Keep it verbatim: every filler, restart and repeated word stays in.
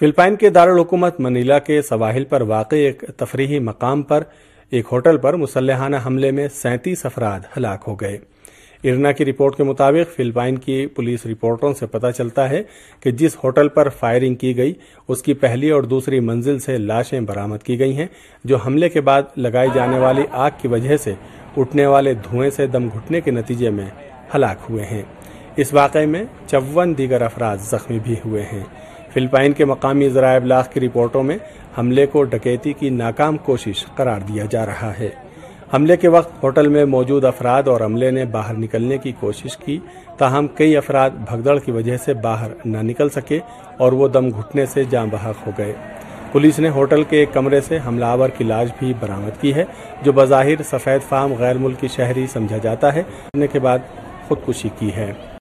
Philippine के दारुल हुकूमत Manila के सवाहिल पर वाक़ एक तफरीही मकाम पर एक होटल पर मुसल्लहाना हमले में सैंतीस अफराद हलाक हो गए। इरना की रिपोर्ट के मुताबिक फिलिपाइन की पुलिस रिपोर्टों से पता चलता है कि जिस होटल पर फायरिंग की गई उसकी पहली और दूसरी मंजिल से लाशें बरामद की गई हैं, जो हमले के बाद लगाई जाने वाली आग की वजह से उठने वाले धुएं से दम घुटने के नतीजे में हलाक हुए हैं। इस वाक़े में चौवन दीगर अफराद जख्मी भी हुए हैं। फिलिपाइन के मकामी ज़राए इब्लाग की रिपोर्टों में हमले को डकैती की नाकाम कोशिश करार दिया जा रहा है। हमले के वक्त होटल में मौजूद अफराद और अमले ने बाहर निकलने की कोशिश की, ताहम कई अफराद भगदड़ की वजह से बाहर न निकल सके और वो दम घुटने से जाँ बहक हो गए। पुलिस ने होटल के एक कमरे से हमलावर की लाश भी बरामद की है, जो बज़ाहिर सफ़ेद फाम गैर मुल्की शहरी समझा जाता है, के बाद खुदकुशी की है।